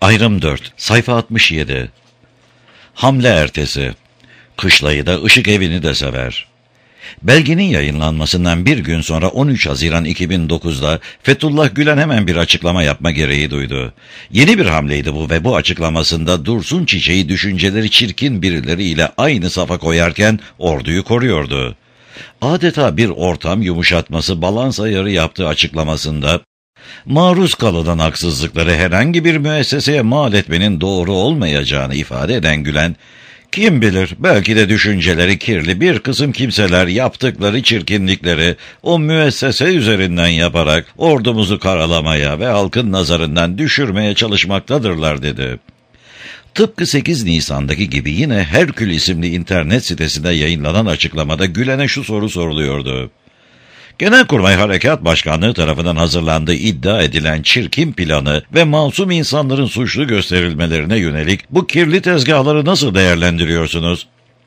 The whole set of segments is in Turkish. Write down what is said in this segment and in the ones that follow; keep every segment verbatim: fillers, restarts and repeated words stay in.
Ayrım dört, sayfa altmış yedi. Hamle ertesi. Kışlayı da ışık evini de sever. Belgenin yayınlanmasından bir gün sonra on üç Haziran iki bin dokuz'da Fethullah Gülen hemen bir açıklama yapma gereği duydu. Yeni bir hamleydi bu ve bu açıklamasında Dursun Çiçek'i düşünceleri çirkin birileriyle aynı safa koyarken orduyu koruyordu. Adeta bir ortam yumuşatması balans ayarı yaptığı açıklamasında maruz kalınan haksızlıkları herhangi bir müesseseye mal etmenin doğru olmayacağını ifade eden Gülen, kim bilir belki de düşünceleri kirli bir kısım kimseler yaptıkları çirkinlikleri o müessese üzerinden yaparak ordumuzu karalamaya ve halkın nazarından düşürmeye çalışmaktadırlar dedi. Tıpkı sekiz Nisan'daki gibi yine Herkül isimli internet sitesinde yayınlanan açıklamada Gülen'e şu soru soruluyordu. Genelkurmay Harekat Başkanlığı tarafından hazırlandığı iddia edilen çirkin planı ve masum insanların suçlu gösterilmelerine yönelik bu kirli tezgahları nasıl değerlendiriyorsunuz?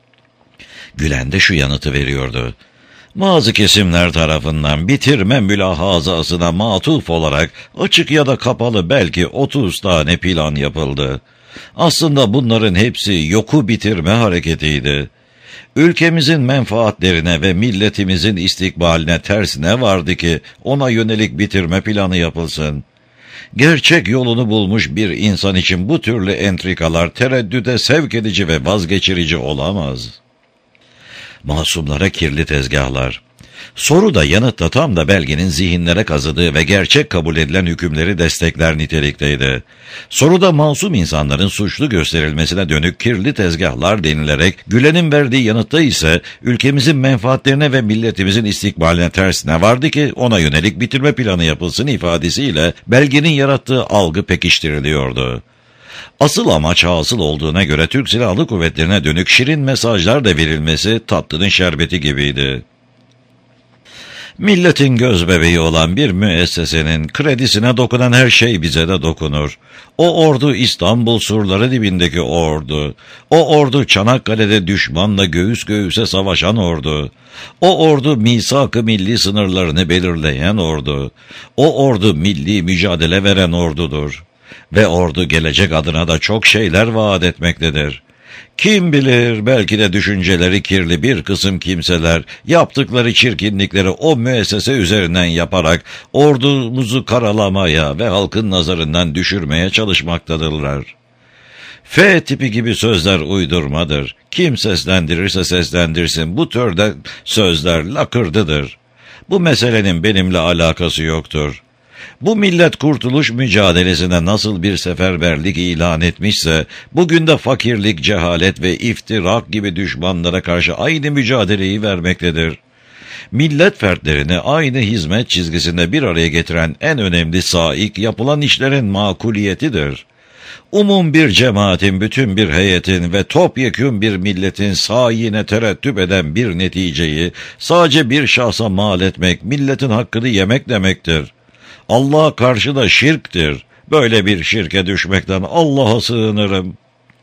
Gülen de şu yanıtı veriyordu. Bazı kesimler tarafından bitirme mülahazasına matuf olarak açık ya da kapalı belki otuz tane plan yapıldı. Aslında bunların hepsi yoku bitirme hareketiydi. Ülkemizin menfaatlerine ve milletimizin istikbaline ters ne vardı ki ona yönelik bitirme planı yapılsın? Gerçek yolunu bulmuş bir insan için bu türlü entrikalar tereddüde sevk edici ve vazgeçirici olamaz. Masumlara kirli tezgahlar. Soru da yanıt da tam da belgenin zihinlere kazıdığı ve gerçek kabul edilen hükümleri destekler nitelikteydi. Soruda masum insanların suçlu gösterilmesine dönük kirli tezgahlar denilerek, Gülen'in verdiği yanıtta ise ülkemizin menfaatlerine ve milletimizin istikbaline ters ne vardı ki ona yönelik bitirme planı yapılsın ifadesiyle belgenin yarattığı algı pekiştiriliyordu. Asıl amaç hasıl olduğuna göre Türk Silahlı Kuvvetleri'ne dönük şirin mesajlar da verilmesi tatlının şerbeti gibiydi. Milletin gözbebeği olan bir müessesenin kredisine dokunan her şey bize de dokunur. O ordu İstanbul surları dibindeki ordu. O ordu Çanakkale'de düşmanla göğüs göğüse savaşan ordu. O ordu misak-ı milli sınırlarını belirleyen ordu. O ordu milli mücadele veren ordudur. Ve ordu gelecek adına da çok şeyler vaat etmektedir. Kim bilir belki de düşünceleri kirli bir kısım kimseler yaptıkları çirkinlikleri o müessese üzerinden yaparak ordumuzu karalamaya ve halkın nazarından düşürmeye çalışmaktadırlar. F tipi gibi sözler uydurmadır. Kim seslendirirse seslendirsin bu türden sözler lakırdıdır. Bu meselenin benimle alakası yoktur. Bu millet kurtuluş mücadelesine nasıl bir seferberlik ilan etmişse, bugün de fakirlik, cehalet ve iftirak gibi düşmanlara karşı aynı mücadeleyi vermektedir. Millet fertlerini aynı hizmet çizgisinde bir araya getiren en önemli saik yapılan işlerin makuliyetidir. Umum bir cemaatin, bütün bir heyetin ve topyekün bir milletin sayine terettüp eden bir neticeyi sadece bir şahsa mal etmek, milletin hakkını yemek demektir. Allah'a karşı da şirktir. Böyle bir şirke düşmekten Allah'a sığınırım.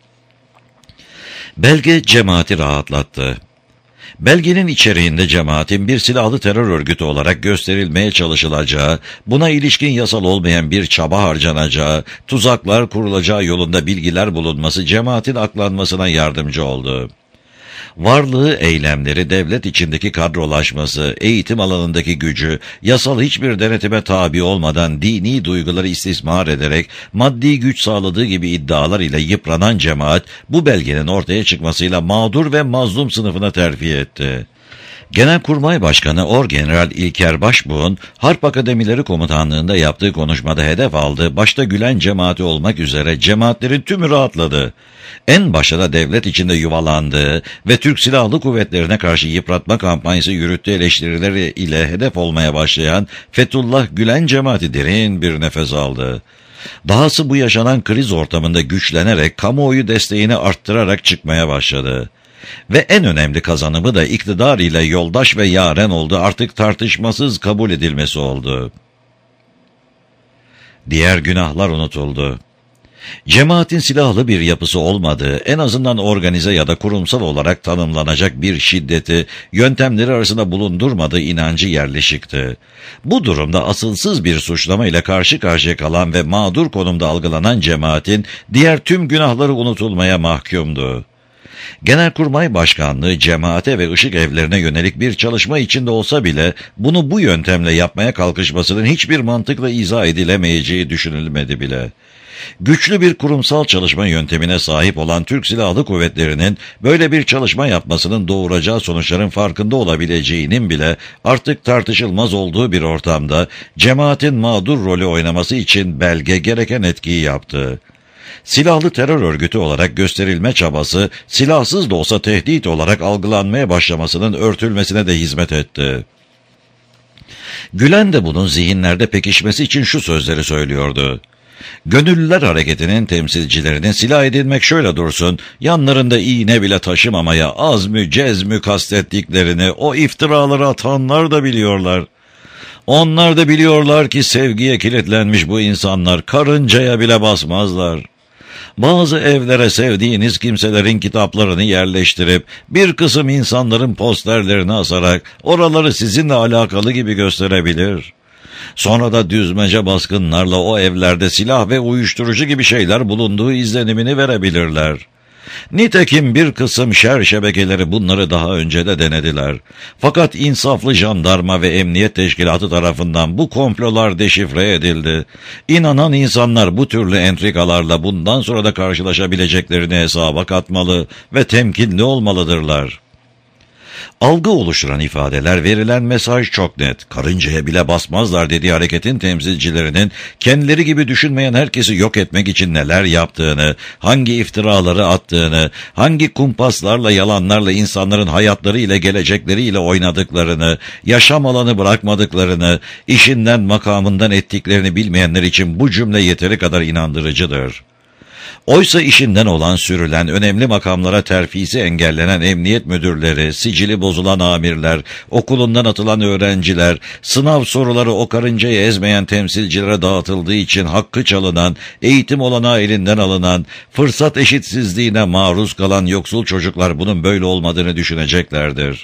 Belge cemaati rahatlattı. Belgenin içeriğinde cemaatin bir silahlı terör örgütü olarak gösterilmeye çalışılacağı, buna ilişkin yasal olmayan bir çaba harcanacağı, tuzaklar kurulacağı yolunda bilgiler bulunması cemaatin aklanmasına yardımcı oldu. Varlığı, eylemleri, devlet içindeki kadrolaşması, eğitim alanındaki gücü, yasal hiçbir denetime tabi olmadan dini duyguları istismar ederek maddi güç sağladığı gibi iddialar ile yıpranan cemaat bu belgenin ortaya çıkmasıyla mağdur ve mazlum sınıfına terfi etti. Genelkurmay Başkanı Orgeneral İlker Başbuğ'un Harp Akademileri Komutanlığı'nda yaptığı konuşmada hedef aldığı başta Gülen cemaati olmak üzere cemaatlerin tümü rahatladı. En başta da devlet içinde yuvalandığı ve Türk Silahlı Kuvvetlerine karşı yıpratma kampanyası yürüttüğü eleştirileri ile hedef olmaya başlayan Fethullah Gülen cemaati derin bir nefes aldı. Dahası bu yaşanan kriz ortamında güçlenerek kamuoyu desteğini arttırarak çıkmaya başladı. Ve en önemli kazanımı da iktidar ile yoldaş ve yaren oldu, artık tartışmasız kabul edilmesi oldu. Diğer günahlar unutuldu. Cemaatin silahlı bir yapısı olmadığı, en azından organize ya da kurumsal olarak tanımlanacak bir şiddeti, yöntemleri arasında bulundurmadığı inancı yerleşikti. Bu durumda asılsız bir suçlama ile karşı karşıya kalan ve mağdur konumda algılanan cemaatin diğer tüm günahları unutulmaya mahkumdu. Genelkurmay Başkanlığı cemaate ve ışık evlerine yönelik bir çalışma içinde olsa bile bunu bu yöntemle yapmaya kalkışmasının hiçbir mantıkla izah edilemeyeceği düşünülmedi bile. Güçlü bir kurumsal çalışma yöntemine sahip olan Türk Silahlı Kuvvetleri'nin böyle bir çalışma yapmasının doğuracağı sonuçların farkında olabileceğinin bile artık tartışılmaz olduğu bir ortamda cemaatin mağdur rolü oynaması için belge gereken etkiyi yaptı. Silahlı terör örgütü olarak gösterilme çabası, silahsız da olsa tehdit olarak algılanmaya başlamasının örtülmesine de hizmet etti. Gülen de bunun zihinlerde pekişmesi için şu sözleri söylüyordu. Gönüllüler hareketinin temsilcilerinin silah edinmek şöyle dursun, yanlarında iğne bile taşımamaya az mı cez mü kastettiklerini o iftiraları atanlar da biliyorlar. Onlar da biliyorlar ki sevgiye kilitlenmiş bu insanlar karıncaya bile basmazlar. Bazı evlere sevdiğiniz kimselerin kitaplarını yerleştirip bir kısım insanların posterlerini asarak oraları sizinle alakalı gibi gösterebilir. Sonra da düzmece baskınlarla o evlerde silah ve uyuşturucu gibi şeyler bulunduğu izlenimini verebilirler. Nitekim bir kısım şer şebekeleri bunları daha önce de denediler. Fakat insaflı jandarma ve emniyet teşkilatı tarafından bu komplolar deşifre edildi. İnanan insanlar bu türlü entrikalarla bundan sonra da karşılaşabileceklerini hesaba katmalı ve temkinli olmalıdırlar. Algı oluşturan ifadeler, verilen mesaj çok net. Karıncaya bile basmazlar dediği hareketin temsilcilerinin kendileri gibi düşünmeyen herkesi yok etmek için neler yaptığını, hangi iftiraları attığını, hangi kumpaslarla, yalanlarla insanların hayatları ile gelecekleriyle oynadıklarını, yaşam alanı bırakmadıklarını, işinden makamından ettiklerini bilmeyenler için bu cümle yeteri kadar inandırıcıdır. Oysa işinden olan sürülen, önemli makamlara terfisi engellenen emniyet müdürleri, sicili bozulan amirler, okulundan atılan öğrenciler, sınav soruları o karıncayı ezmeyen temsilcilere dağıtıldığı için hakkı çalınan, eğitim olanağı elinden alınan, fırsat eşitsizliğine maruz kalan yoksul çocuklar bunun böyle olmadığını düşüneceklerdir.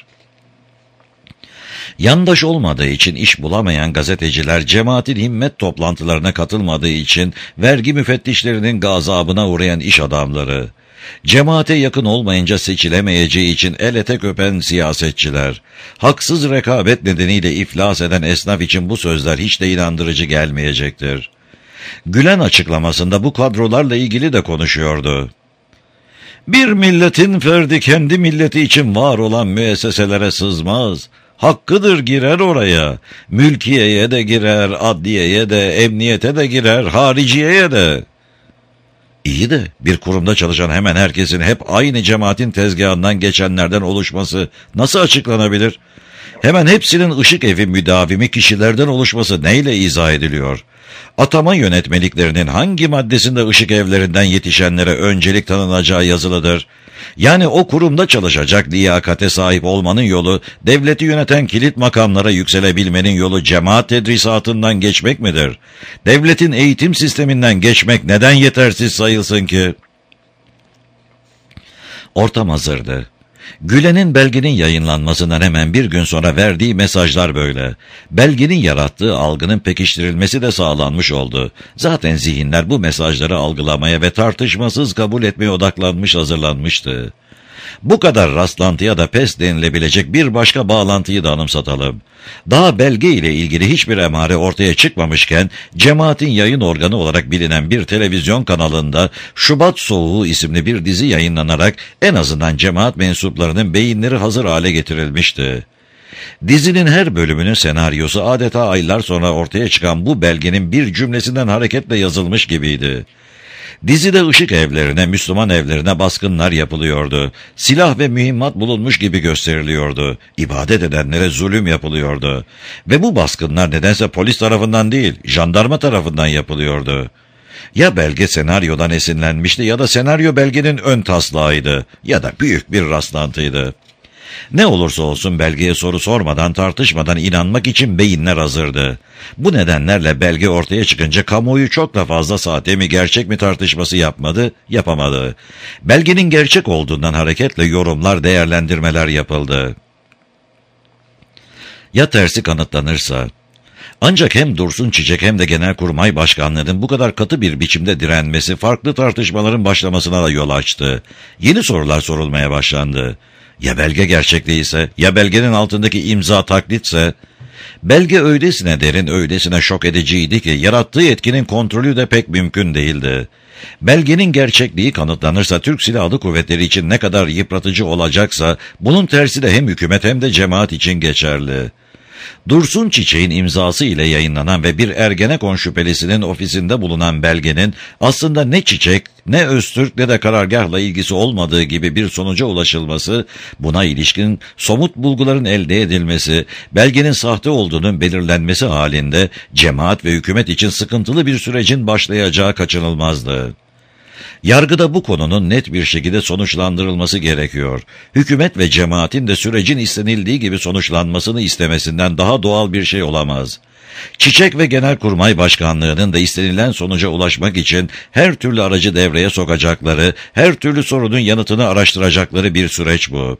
Yandaş olmadığı için iş bulamayan gazeteciler, cemaatin himmet toplantılarına katılmadığı için vergi müfettişlerinin gazabına uğrayan iş adamları, cemaate yakın olmayınca seçilemeyeceği için el etek öpen siyasetçiler, haksız rekabet nedeniyle iflas eden esnaf için bu sözler hiç de inandırıcı gelmeyecektir. Gülen açıklamasında bu kadrolarla ilgili de konuşuyordu. Bir milletin ferdi kendi milleti için var olan müesseselere sızmaz. Hakkıdır girer oraya. Mülkiyeye de girer, adliyeye de, emniyete de girer, hariciyeye de. İyi de bir kurumda çalışan hemen herkesin hep aynı cemaatin tezgahından geçenlerden oluşması nasıl açıklanabilir? Hemen hepsinin ışık evi müdavimi kişilerden oluşması neyle izah ediliyor? Atama yönetmeliklerinin hangi maddesinde ışık evlerinden yetişenlere öncelik tanınacağı yazılıdır? Yani o kurumda çalışacak liyakate sahip olmanın yolu, devleti yöneten kilit makamlara yükselebilmenin yolu cemaat tedrisatından geçmek midir? Devletin eğitim sisteminden geçmek neden yetersiz sayılsın ki? Ortam hazırdı. Gülen'in belgenin yayınlanmasından hemen bir gün sonra verdiği mesajlar böyle. Belgenin yarattığı algının pekiştirilmesi de sağlanmış oldu. Zaten zihinler bu mesajları algılamaya ve tartışmasız kabul etmeye odaklanmış, hazırlanmıştı. Bu kadar rastlantıya da pes denilebilecek bir başka bağlantıyı da anımsatalım. Daha belge ile ilgili hiçbir emare ortaya çıkmamışken, cemaatin yayın organı olarak bilinen bir televizyon kanalında Şubat Soğuğu isimli bir dizi yayınlanarak en azından cemaat mensuplarının beyinleri hazır hale getirilmişti. Dizinin her bölümünün senaryosu adeta aylar sonra ortaya çıkan bu belgenin bir cümlesinden hareketle yazılmış gibiydi. Dizide ışık evlerine, Müslüman evlerine baskınlar yapılıyordu. Silah ve mühimmat bulunmuş gibi gösteriliyordu. İbadet edenlere zulüm yapılıyordu. Ve bu baskınlar nedense polis tarafından değil, jandarma tarafından yapılıyordu. Ya belge senaryodan esinlenmişti ya da senaryo belgenin ön taslağıydı ya da büyük bir rastlantıydı. Ne olursa olsun belgeye soru sormadan, tartışmadan inanmak için beyinler hazırdı. Bu nedenlerle belge ortaya çıkınca kamuoyu çok da fazla sahte mi gerçek mi tartışması yapmadı, yapamadı. Belgenin gerçek olduğundan hareketle yorumlar, değerlendirmeler yapıldı. Ya tersi kanıtlanırsa? Ancak hem Dursun Çiçek hem de Genelkurmay Başkanlığı'nın bu kadar katı bir biçimde direnmesi farklı tartışmaların başlamasına da yol açtı. Yeni sorular sorulmaya başlandı. Ya belge gerçek değilse, ya belgenin altındaki imza taklitse? Belge öylesine derin, öylesine şok ediciydi ki yarattığı etkinin kontrolü de pek mümkün değildi. Belgenin gerçekliği kanıtlanırsa Türk Silahlı Kuvvetleri için ne kadar yıpratıcı olacaksa bunun tersi de hem hükümet hem de cemaat için geçerli. Dursun Çiçek'in imzası ile yayınlanan ve bir Ergenekon şüphelisinin ofisinde bulunan belgenin aslında ne Çiçek, ne Öztürk ne de karargahla ilgisi olmadığı gibi bir sonuca ulaşılması, buna ilişkin somut bulguların elde edilmesi, belgenin sahte olduğunun belirlenmesi halinde cemaat ve hükümet için sıkıntılı bir sürecin başlayacağı kaçınılmazdı. Yargıda bu konunun net bir şekilde sonuçlandırılması gerekiyor. Hükümet ve cemaatin de sürecin istenildiği gibi sonuçlanmasını istemesinden daha doğal bir şey olamaz. Çiçek ve Genelkurmay Başkanlığı'nın da istenilen sonuca ulaşmak için her türlü aracı devreye sokacakları, her türlü sorunun yanıtını araştıracakları bir süreç bu.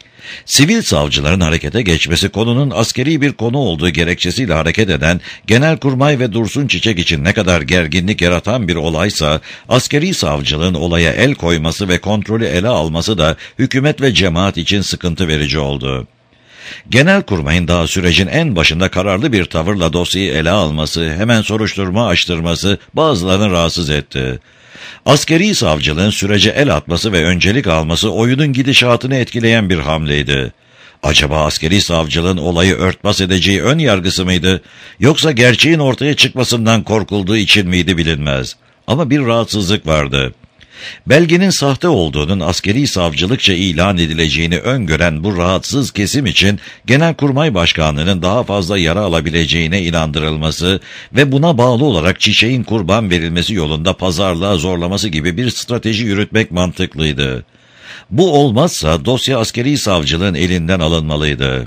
Sivil savcıların harekete geçmesi konunun askeri bir konu olduğu gerekçesiyle hareket eden Genelkurmay ve Dursun Çiçek için ne kadar gerginlik yaratan bir olaysa, askeri savcılığın olaya el koyması ve kontrolü ele alması da hükümet ve cemaat için sıkıntı verici oldu. Genelkurmay'ın daha sürecin en başında kararlı bir tavırla dosyayı ele alması, hemen soruşturma açtırması bazılarını rahatsız etti. Askeri savcılığın sürece el atması ve öncelik alması oyunun gidişatını etkileyen bir hamleydi. Acaba askeri savcılığın olayı örtbas edeceği ön yargısı mıydı, yoksa gerçeğin ortaya çıkmasından korkulduğu için miydi bilinmez. Ama bir rahatsızlık vardı. Belgenin sahte olduğunun askeri savcılıkça ilan edileceğini öngören bu rahatsız kesim için Genelkurmay Başkanlığı'nın daha fazla yara alabileceğine inandırılması ve buna bağlı olarak Çiçek'in kurban verilmesi yolunda pazarlığa zorlaması gibi bir strateji yürütmek mantıklıydı. Bu olmazsa dosya askeri savcılığın elinden alınmalıydı.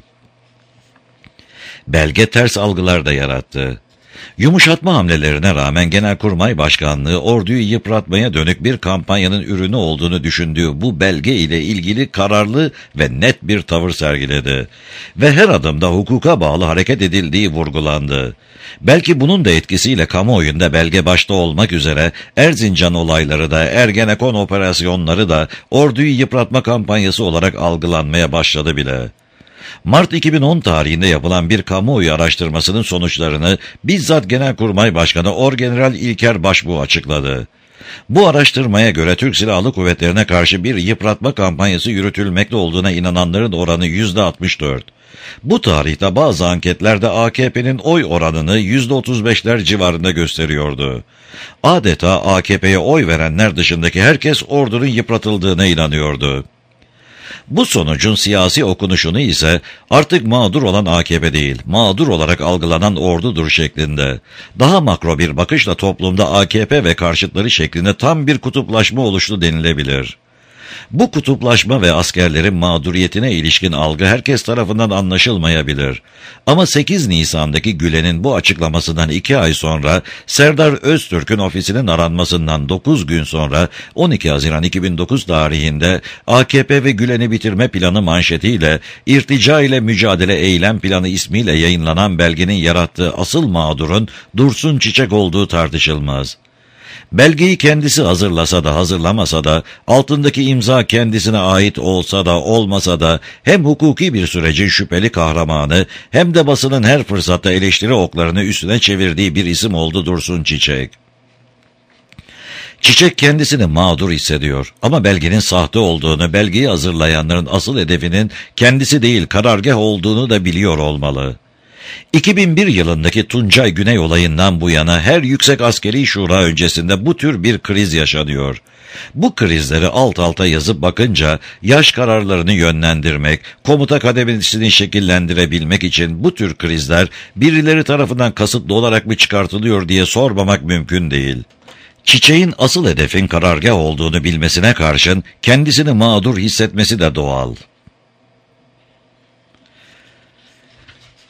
Belge ters algılar da yarattı. Yumuşatma hamlelerine rağmen Genelkurmay Başkanlığı orduyu yıpratmaya dönük bir kampanyanın ürünü olduğunu düşündüğü bu belge ile ilgili kararlı ve net bir tavır sergiledi. Ve her adımda hukuka bağlı hareket edildiği vurgulandı. Belki bunun da etkisiyle kamuoyunda belge başta olmak üzere Erzincan olayları da Ergenekon operasyonları da orduyu yıpratma kampanyası olarak algılanmaya başladı bile. Mart iki bin on tarihinde yapılan bir kamuoyu araştırmasının sonuçlarını bizzat Genelkurmay Başkanı Orgeneral İlker Başbuğ açıkladı. Bu araştırmaya göre Türk Silahlı Kuvvetleri'ne karşı bir yıpratma kampanyası yürütülmekte olduğuna inananların oranı yüzde altmış dört. Bu tarihte bazı anketlerde A K P'nin oy oranını yüzde otuz beşler civarında gösteriyordu. Adeta A K P'ye oy verenler dışındaki herkes ordunun yıpratıldığına inanıyordu. Bu sonucun siyasi okunuşunu ise artık mağdur olan A K P değil, mağdur olarak algılanan ordudur şeklinde. Daha makro bir bakışla toplumda A K P ve karşıtları şeklinde tam bir kutuplaşma oluştu denilebilir. Bu kutuplaşma ve askerlerin mağduriyetine ilişkin algı herkes tarafından anlaşılmayabilir. Ama sekiz Nisan'daki Gülen'in bu açıklamasından iki ay sonra, Serdar Öztürk'ün ofisinin aranmasından dokuz gün sonra on iki Haziran iki bin dokuz tarihinde A K P ve Gülen'i bitirme planı manşetiyle irtica ile mücadele eylem planı ismiyle yayınlanan belgenin yarattığı asıl mağdurun Dursun Çiçek olduğu tartışılmaz. Belgeyi kendisi hazırlasa da hazırlamasa da, altındaki imza kendisine ait olsa da olmasa da hem hukuki bir sürecin şüpheli kahramanı hem de basının her fırsatta eleştiri oklarını üstüne çevirdiği bir isim oldu Dursun Çiçek. Çiçek kendisini mağdur hissediyor ama belgenin sahte olduğunu, belgeyi hazırlayanların asıl hedefinin kendisi değil karargah olduğunu da biliyor olmalı. iki bin bir yılındaki Tuncay Güney olayından bu yana her yüksek askeri şura öncesinde bu tür bir kriz yaşanıyor. Bu krizleri alt alta yazıp bakınca yaş kararlarını yönlendirmek, komuta kademesini şekillendirebilmek için bu tür krizler birileri tarafından kasıtlı olarak mı çıkartılıyor diye sormamak mümkün değil. Çiçek'in asıl hedefin karargah olduğunu bilmesine karşın kendisini mağdur hissetmesi de doğal.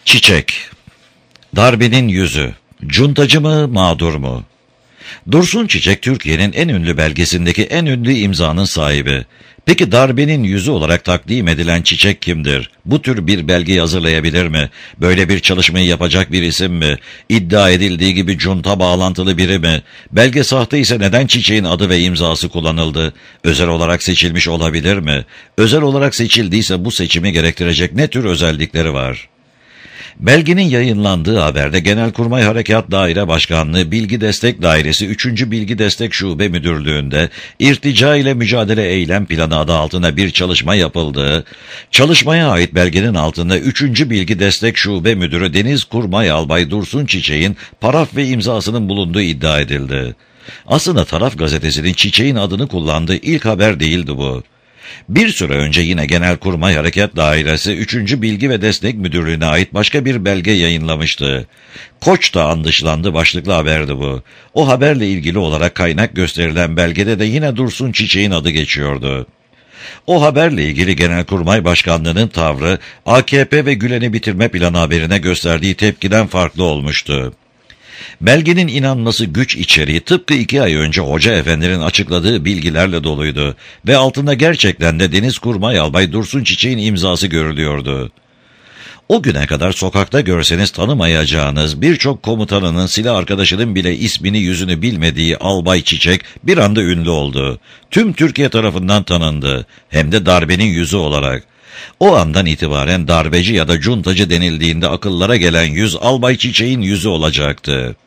Çiçek. Darbenin yüzü. Cuntacı mı, mağdur mu? Dursun Çiçek, Türkiye'nin en ünlü belgesindeki en ünlü imzanın sahibi. Peki darbenin yüzü olarak takdim edilen Çiçek kimdir? Bu tür bir belgeyi hazırlayabilir mi? Böyle bir çalışmayı yapacak bir isim mi? İddia edildiği gibi junta bağlantılı biri mi? Belge sahte ise neden Çiçek'in adı ve imzası kullanıldı? Özel olarak seçilmiş olabilir mi? Özel olarak seçildiyse bu seçimi gerektirecek ne tür özellikleri var? Belgenin yayınlandığı haberde Genelkurmay Harekat Daire Başkanlığı Bilgi Destek Dairesi üçüncü Bilgi Destek Şube Müdürlüğü'nde irtica ile mücadele eylem planı adı altında bir çalışma yapıldığı, çalışmaya ait belgenin altında üçüncü Bilgi Destek Şube Müdürü Deniz Kurmay Albay Dursun Çiçek'in paraf ve imzasının bulunduğu iddia edildi. Aslında Taraf Gazetesi'nin Çiçek'in adını kullandığı ilk haber değildi bu. Bir süre önce yine Genelkurmay Harekat Dairesi üçüncü Bilgi ve Destek Müdürlüğü'ne ait başka bir belge yayınlamıştı. Koç da andışlandı başlıklı haberdi bu. O haberle ilgili olarak kaynak gösterilen belgede de yine Dursun Çiçek'in adı geçiyordu. O haberle ilgili Genelkurmay Başkanlığı'nın tavrı A K P ve Gülen'i bitirme planı haberine gösterdiği tepkiden farklı olmuştu. Belgenin inanması güç içeriği tıpkı iki ay önce Hoca Efendi'nin açıkladığı bilgilerle doluydu ve altında gerçekten de Deniz Kurmay Albay Dursun Çiçek'in imzası görülüyordu. O güne kadar sokakta görseniz tanımayacağınız birçok komutanının silah arkadaşının bile ismini yüzünü bilmediği Albay Çiçek bir anda ünlü oldu. Tüm Türkiye tarafından tanındı, hem de darbenin yüzü olarak. O andan itibaren darbeci ya da cuntacı denildiğinde akıllara gelen yüz Albay Çiçek'in yüzü olacaktı.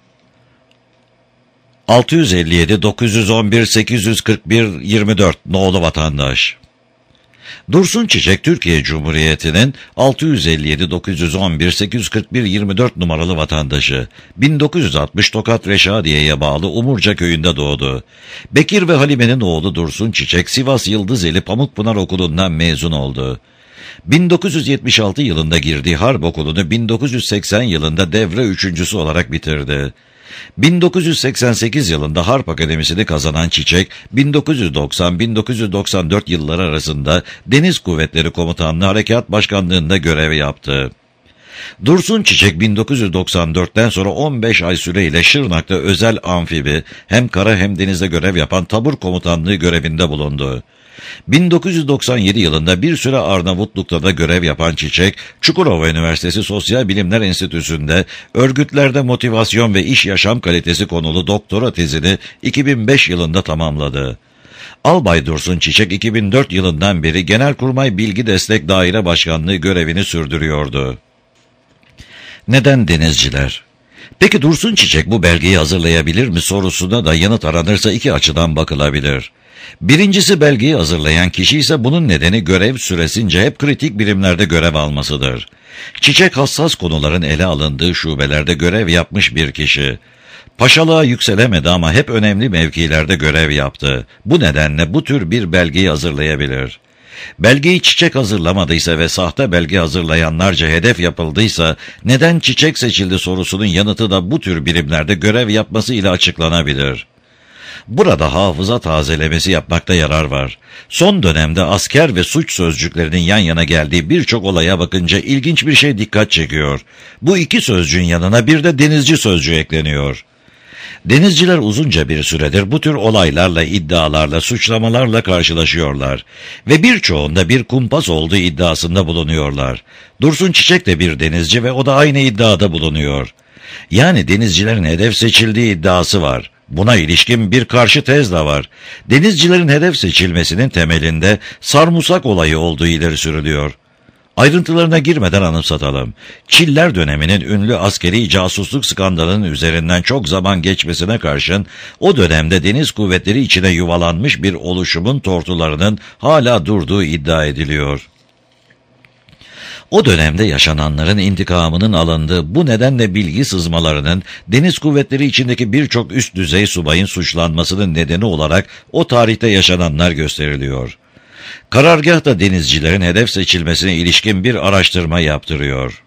altı yüz elli yedi dokuz yüz on bir sekiz yüz kırk bir yirmi dört nolu vatandaş. Dursun Çiçek, Türkiye Cumhuriyeti'nin altı yüz elli yedi dokuz yüz on bir sekiz yüz kırk bir yirmi dört numaralı vatandaşı. bin dokuz yüz altmış Tokat Reşadiye'ye bağlı Umurca köyünde doğdu. Bekir ve Halime'nin oğlu Dursun Çiçek, Sivas Yıldızeli Pamukpınar Okulu'ndan mezun oldu. bin dokuz yüz yetmiş altı yılında girdiği Harp Okulu'nu bin dokuz yüz seksen yılında devre üçüncüsü olarak bitirdi. bin dokuz yüz seksen sekiz yılında Harp Akademisi'ni kazanan Çiçek, bin dokuz yüz doksan bin dokuz yüz doksan dört yılları arasında Deniz Kuvvetleri Komutanlığı Harekat Başkanlığı'nda görev yaptı. Dursun Çiçek bin dokuz yüz doksan dörtten sonra on beş ay süreyle Şırnak'ta özel amfibi, hem kara hem denizde görev yapan tabur komutanlığı görevinde bulundu. bin dokuz yüz doksan yedi yılında bir süre Arnavutluk'ta da görev yapan Çiçek, Çukurova Üniversitesi Sosyal Bilimler Enstitüsü'nde örgütlerde motivasyon ve iş yaşam kalitesi konulu doktora tezini iki bin beş yılında tamamladı. Albay Dursun Çiçek iki bin dört yılından beri Genelkurmay Bilgi Destek Daire Başkanlığı görevini sürdürüyordu. Neden denizciler? Peki Dursun Çiçek bu belgeyi hazırlayabilir mi sorusuna da yanıt aranırsa iki açıdan bakılabilir. Birincisi, belgeyi hazırlayan kişi ise bunun nedeni görev süresince hep kritik birimlerde görev almasıdır. Çiçek hassas konuların ele alındığı şubelerde görev yapmış bir kişi. Paşalığa yükselemedi ama hep önemli mevkilerde görev yaptı. Bu nedenle bu tür bir belgeyi hazırlayabilir. Belgeyi Çiçek hazırlamadıysa ve sahte belge hazırlayanlarca hedef yapıldıysa neden Çiçek seçildi sorusunun yanıtı da bu tür birimlerde görev yapması ile açıklanabilir. Burada hafıza tazelemesi yapmakta yarar var. Son dönemde asker ve suç sözcüklerinin yan yana geldiği birçok olaya bakınca ilginç bir şey dikkat çekiyor. Bu iki sözcüğün yanına bir de denizci sözcüğü ekleniyor. Denizciler uzunca bir süredir bu tür olaylarla, iddialarla, suçlamalarla karşılaşıyorlar ve birçoğunda bir kumpas olduğu iddiasında bulunuyorlar. Dursun Çiçek de bir denizci ve o da aynı iddiada bulunuyor. Yani denizcilerin hedef seçildiği iddiası var. Buna ilişkin bir karşı tez de var. Denizcilerin hedef seçilmesinin temelinde Sarmusak olayı olduğu ileri sürülüyor. Ayrıntılarına girmeden anımsatalım. Çiller döneminin ünlü askeri casusluk skandalının üzerinden çok zaman geçmesine karşın o dönemde deniz kuvvetleri içine yuvalanmış bir oluşumun tortularının hala durduğu iddia ediliyor. O dönemde yaşananların intikamının alındığı, bu nedenle bilgi sızmalarının deniz kuvvetleri içindeki birçok üst düzey subayın suçlanmasının nedeni olarak o tarihte yaşananlar gösteriliyor. Karargah da denizcilerin hedef seçilmesine ilişkin bir araştırma yaptırıyor.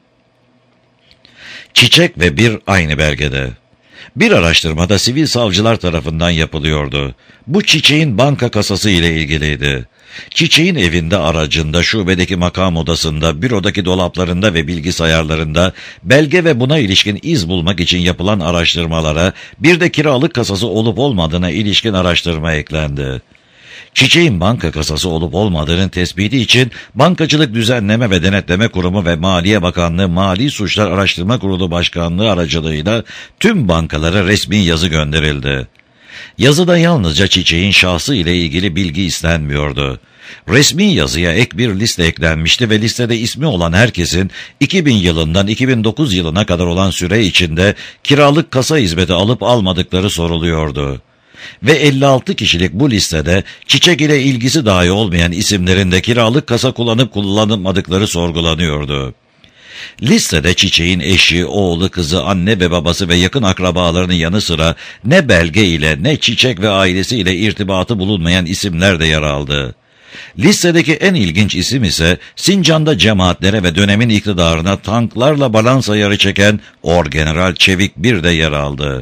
Çiçek ve bir aynı belgede. Bir araştırmada sivil savcılar tarafından yapılıyordu. Bu Çiçek'in banka kasası ile ilgiliydi. Çiçek'in evinde, aracında, şubedeki makam odasında, bürodaki dolaplarında ve bilgisayarlarında belge ve buna ilişkin iz bulmak için yapılan araştırmalara bir de kiralık kasası olup olmadığına ilişkin araştırma eklendi. Çiçek'in banka kasası olup olmadığının tespiti için Bankacılık Düzenleme ve Denetleme Kurumu ve Maliye Bakanlığı Mali Suçlar Araştırma Kurulu Başkanlığı aracılığıyla tüm bankalara resmi yazı gönderildi. Yazıda yalnızca Çiçek'in şahsı ile ilgili bilgi istenmiyordu. Resmi yazıya ek bir liste eklenmişti ve listede ismi olan herkesin iki bin yılından iki bin dokuz yılına kadar olan süre içinde kiralık kasa hizmeti alıp almadıkları soruluyordu. Ve elli altı kişilik bu listede Çiçek ile ilgisi dahi olmayan isimlerin de kiralık kasa kullanıp kullanmadıkları sorgulanıyordu. Listede Çiçek'in eşi, oğlu, kızı, anne ve babası ve yakın akrabalarının yanı sıra ne belge ile ne Çiçek ve ailesiyle irtibatı bulunmayan isimler de yer aldı. Listedeki en ilginç isim ise Sincan'da cemaatlere ve dönemin iktidarına tanklarla balans ayarı çeken Orgeneral Çevik bir de yer aldı.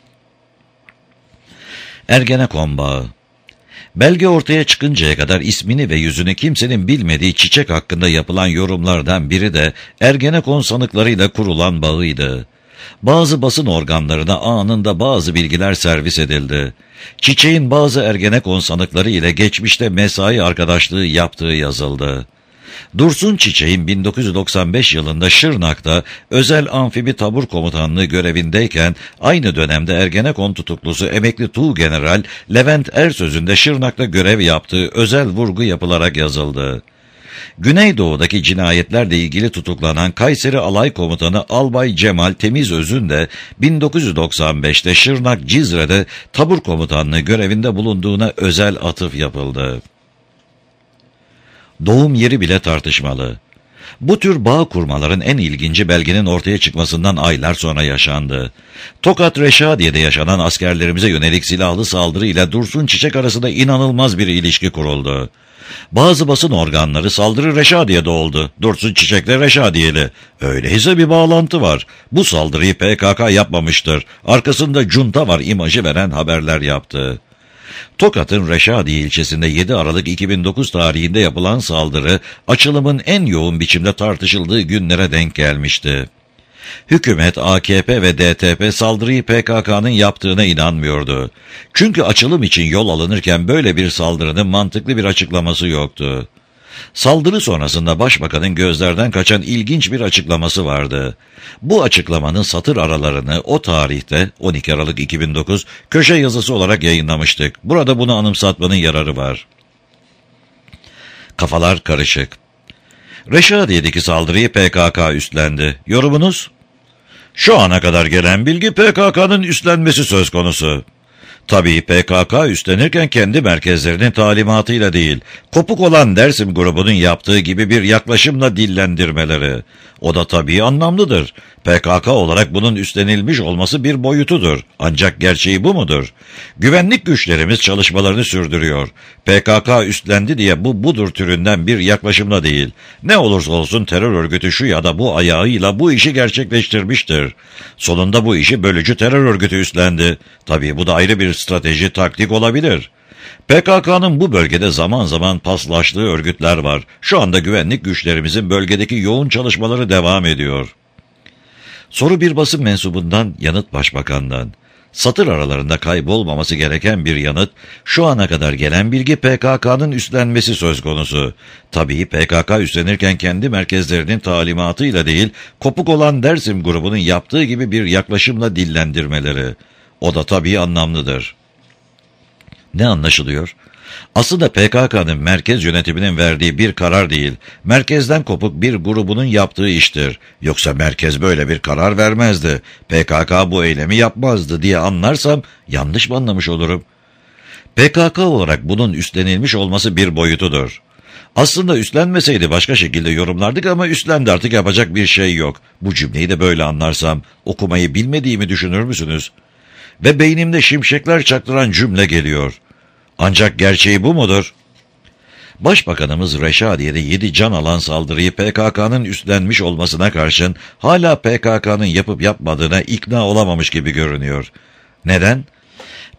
Ergenekon bağı. Belge ortaya çıkıncaya kadar ismini ve yüzünü kimsenin bilmediği Çiçek hakkında yapılan yorumlardan biri de Ergenekon sanıklarıyla kurulan bağıydı. Bazı basın organlarına anında bazı bilgiler servis edildi. Çiçek'in bazı Ergenekon sanıkları ile geçmişte mesai arkadaşlığı yaptığı yazıldı. Dursun Çiçek'in bin dokuz yüz doksan beş yılında Şırnak'ta Özel Amfibi Tabur Komutanlığı görevindeyken aynı dönemde Ergenekon tutuklusu emekli Tuğgeneral Levent Ersöz'ün de Şırnak'ta görev yaptığı özel vurgu yapılarak yazıldı. Güneydoğu'daki cinayetlerle ilgili tutuklanan Kayseri Alay Komutanı Albay Cemal Temizöz'ün de bin dokuz yüz doksan beşte Şırnak Cizre'de Tabur Komutanlığı görevinde bulunduğuna özel atıf yapıldı. Doğum yeri bile tartışmalı. Bu tür bağ kurmaların en ilginci belgenin ortaya çıkmasından aylar sonra yaşandı. Tokat Reşadiye'de yaşanan askerlerimize yönelik silahlı saldırı ile Dursun Çiçek arasında inanılmaz bir ilişki kuruldu. Bazı basın organları saldırı Reşadiye'de oldu, Dursun Çiçek'le Reşadiyeli. Öyleyse bir bağlantı var. Bu saldırıyı P K K yapmamıştır. Arkasında junta var imajı veren haberler yaptı. Tokat'ın Reşadiye ilçesinde yedi Aralık iki bin dokuz tarihinde yapılan saldırı, açılımın en yoğun biçimde tartışıldığı günlere denk gelmişti. Hükümet, A K P ve D T P saldırıyı P K K'nın yaptığına inanmıyordu. Çünkü açılım için yol alınırken böyle bir saldırının mantıklı bir açıklaması yoktu. Saldırı sonrasında Başbakanın gözlerden kaçan ilginç bir açıklaması vardı. Bu açıklamanın satır aralarını o tarihte on iki Aralık iki bin dokuz köşe yazısı olarak yayınlamıştık. Burada bunu anımsatmanın yararı var. Kafalar karışık. Reşadiye'deki saldırıyı P K K üstlendi. Yorumunuz? Şu ana kadar gelen bilgi P K K'nın üstlenmesi söz konusu. Tabii P K K üstlenirken kendi merkezlerinin talimatıyla değil, kopuk olan Dersim grubunun yaptığı gibi bir yaklaşımla dillendirmeleri. O da tabii anlamlıdır. P K K olarak bunun üstlenilmiş olması bir boyutudur. Ancak gerçeği bu mudur? Güvenlik güçlerimiz çalışmalarını sürdürüyor. P K K üstlendi diye bu budur türünden bir yaklaşımla değil. Ne olursa olsun terör örgütü şu ya da bu ayağıyla bu işi gerçekleştirmiştir. Sonunda bu işi bölücü terör örgütü üstlendi. Tabii bu da ayrı bir strateji, taktik olabilir. P K K'nın bu bölgede zaman zaman paslaştığı örgütler var. Şu anda güvenlik güçlerimizin bölgedeki yoğun çalışmaları devam ediyor. Soru bir basın mensubundan, yanıt Başbakan'dan. Satır aralarında kaybolmaması gereken bir yanıt, şu ana kadar gelen bilgi P K K'nın üstlenmesi söz konusu. Tabii P K K üstlenirken kendi merkezlerinin talimatıyla değil, kopuk olan Dersim grubunun yaptığı gibi bir yaklaşımla dillendirmeleri. O da tabii anlamlıdır. Ne anlaşılıyor? Aslında P K K'nın merkez yönetiminin verdiği bir karar değil, merkezden kopuk bir grubunun yaptığı iştir. Yoksa merkez böyle bir karar vermezdi, P K K bu eylemi yapmazdı diye anlarsam yanlış mı anlamış olurum? P K K olarak bunun üstlenilmiş olması bir boyutudur. Aslında üstlenmeseydi başka şekilde yorumlardık ama üstlendi, artık yapacak bir şey yok. Bu cümleyi de böyle anlarsam okumayı bilmediğimi düşünür müsünüz? Ve beynimde şimşekler çaktıran cümle geliyor. Ancak gerçeği bu mudur? Başbakanımız Reşadiye'de yedi can alan saldırıyı P K K'nın üstlenmiş olmasına karşın hala P K K'nın yapıp yapmadığına ikna olamamış gibi görünüyor. Neden?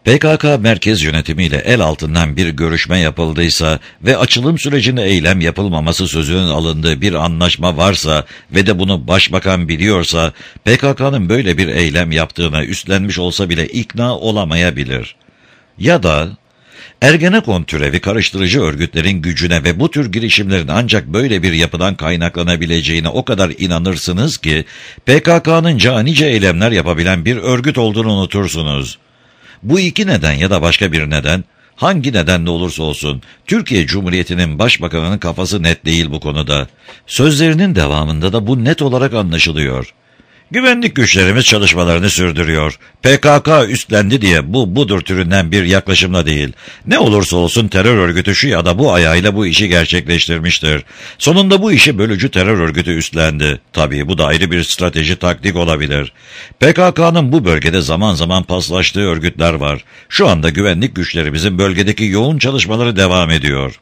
P K K merkez yönetimiyle el altından bir görüşme yapıldıysa ve açılım sürecinde eylem yapılmaması sözünün alındığı bir anlaşma varsa ve de bunu başbakan biliyorsa, P K K'nın böyle bir eylem yaptığına üstlenmiş olsa bile ikna olamayabilir. Ya da Ergenekon türevi karıştırıcı örgütlerin gücüne ve bu tür girişimlerin ancak böyle bir yapıdan kaynaklanabileceğine o kadar inanırsınız ki, P K K'nın canice eylemler yapabilen bir örgüt olduğunu unutursunuz. Bu iki neden ya da başka bir neden, hangi nedenle olursa olsun, Türkiye Cumhuriyeti'nin başbakanının kafası net değil bu konuda. Sözlerinin devamında da bu net olarak anlaşılıyor. Güvenlik güçlerimiz çalışmalarını sürdürüyor. P K K üstlendi diye bu budur türünden bir yaklaşımla değil. Ne olursa olsun terör örgütü şu ya da bu ayağıyla bu işi gerçekleştirmiştir. Sonunda bu işi bölücü terör örgütü üstlendi. Tabii bu da ayrı bir strateji, taktik olabilir. P K K'nın bu bölgede zaman zaman paslaştığı örgütler var. Şu anda güvenlik güçlerimizin bölgedeki yoğun çalışmaları devam ediyor.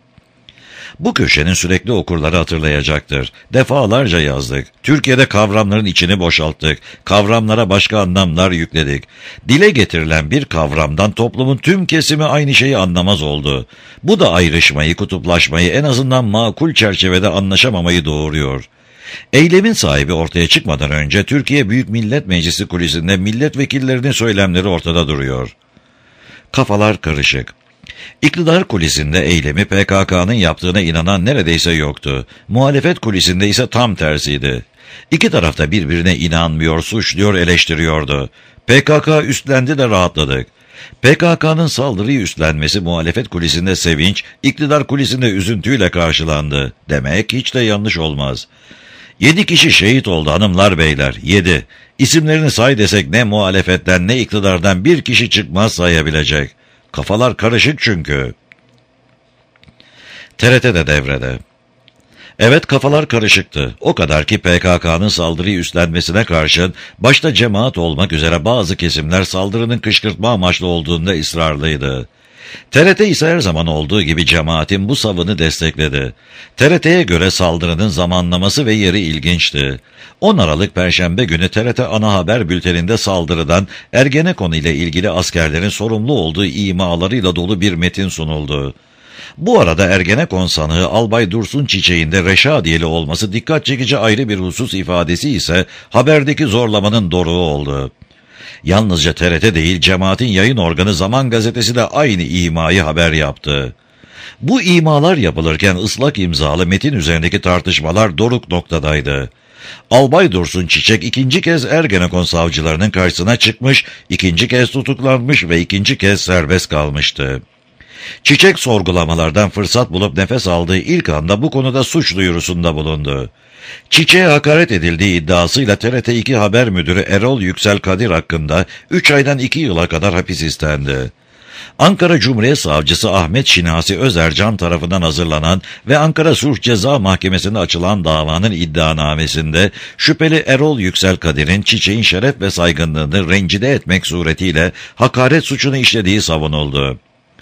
Bu köşenin sürekli okurları hatırlayacaktır. Defalarca yazdık. Türkiye'de kavramların içini boşalttık. Kavramlara başka anlamlar yükledik. Dile getirilen bir kavramdan toplumun tüm kesimi aynı şeyi anlamaz oldu. Bu da ayrışmayı, kutuplaşmayı, en azından makul çerçevede anlaşamamayı doğuruyor. Eylemin sahibi ortaya çıkmadan önce Türkiye Büyük Millet Meclisi kulisinde milletvekillerinin söylemleri ortada duruyor. Kafalar karışık. İktidar kulisinde eylemi P K K'nın yaptığına inanan neredeyse yoktu. Muhalefet kulisinde ise tam tersiydi. İki tarafta birbirine inanmıyor, suçluyor, eleştiriyordu. P K K üstlendi de rahatladık. P K K'nın saldırıyı üstlenmesi muhalefet kulisinde sevinç, iktidar kulisinde üzüntüyle karşılandı. Demek hiç de yanlış olmaz. Yedi kişi şehit oldu hanımlar beyler, yedi. İsimlerini say desek ne muhalefetten ne iktidardan bir kişi çıkmaz sayabilecek. Kafalar karışık çünkü. T R T de devrede. Evet, kafalar karışıktı. O kadar ki P K K'nın saldırıyı üstlenmesine karşın başta cemaat olmak üzere bazı kesimler saldırının kışkırtma amaçlı olduğunda ısrarlıydı. T R T ise her zaman olduğu gibi cemaatin bu savını destekledi. T R T'ye göre saldırının zamanlaması ve yeri ilginçti. on Aralık Perşembe günü T R T ana haber bülteninde saldırıdan Ergenekon ile ilgili askerlerin sorumlu olduğu imalarıyla dolu bir metin sunuldu. Bu arada Ergenekon sanığı Albay Dursun Çiçek'in de Reşadiyeli olması dikkat çekici ayrı bir husus ifadesi ise haberdeki zorlamanın doruğu oldu. Yalnızca T R T değil, cemaatin yayın organı Zaman Gazetesi de aynı imayı haber yaptı. Bu imalar yapılırken ıslak imzalı metin üzerindeki tartışmalar doruk noktadaydı. Albay Dursun Çiçek ikinci kez Ergenekon savcılarının karşısına çıkmış, ikinci kez tutuklanmış ve ikinci kez serbest kalmıştı. Çiçek sorgulamalardan fırsat bulup nefes aldığı ilk anda bu konuda suç duyurusunda bulundu. Çiçek'e hakaret edildiği iddiasıyla T R T iki haber müdürü Erol Yüksel Kadir hakkında üç aydan iki yıla kadar hapis istendi. Ankara Cumhuriyet Savcısı Ahmet Şinasi Özercan tarafından hazırlanan ve Ankara Sulh Ceza Mahkemesi'nde açılan davanın iddianamesinde şüpheli Erol Yüksel Kadir'in Çiçek'in şeref ve saygınlığını rencide etmek suretiyle hakaret suçunu işlediği savunuldu.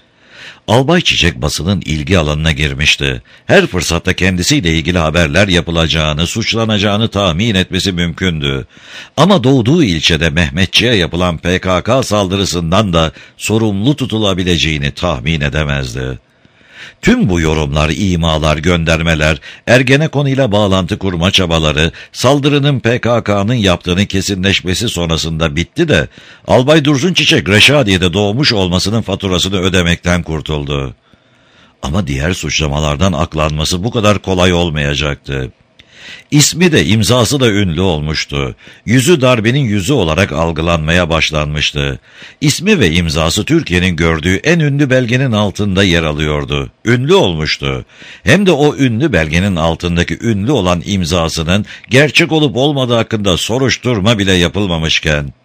Albay Çiçek basının ilgi alanına girmişti. Her fırsatta kendisiyle ilgili haberler yapılacağını, suçlanacağını tahmin etmesi mümkündü. Ama doğduğu ilçede Mehmetçiğe yapılan P K K saldırısından da sorumlu tutulabileceğini tahmin edemezdi. Tüm bu yorumlar, imalar, göndermeler, Ergenekon ile bağlantı kurma çabaları, saldırının P K K'nın yaptığının kesinleşmesi sonrasında bitti de, Albay Dursun Çiçek Reşadiye'de doğmuş olmasının faturasını ödemekten kurtuldu. Ama diğer suçlamalardan aklanması bu kadar kolay olmayacaktı. İsmi de imzası da ünlü olmuştu. Yüzü darbenin yüzü olarak algılanmaya başlanmıştı. İsmi ve imzası Türkiye'nin gördüğü en ünlü belgenin altında yer alıyordu. Ünlü olmuştu. Hem de o ünlü belgenin altındaki ünlü olan imzasının gerçek olup olmadığı hakkında soruşturma bile yapılmamışken.